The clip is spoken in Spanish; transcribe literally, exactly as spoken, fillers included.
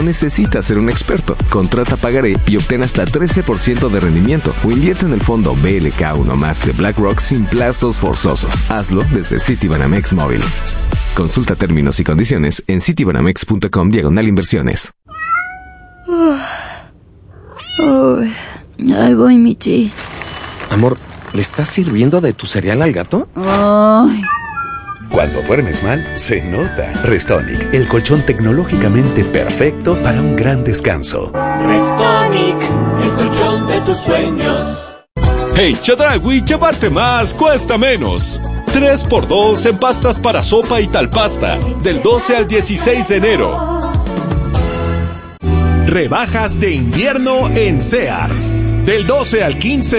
No necesitas ser un experto. Contrata Pagaré y obtén hasta trece por ciento de rendimiento o invierte en el fondo B L K uno más de BlackRock sin plazos forzosos. Hazlo desde Citibanamex Móvil. Consulta términos y condiciones en citibanamex.com diagonal inversiones. Oh, ahí voy, Michi. Amor, ¿le estás sirviendo de tu cereal al gato? Ay. Cuando duermes mal, se nota. Restonic, el colchón tecnológicamente perfecto para un gran descanso. Restonic, el colchón de tus sueños. Hey, Chedraui, llevarte más cuesta menos. tres por dos en pastas para sopa y tal pasta. Del doce al dieciséis de enero. Rebajas de invierno en Sears. Del doce al quince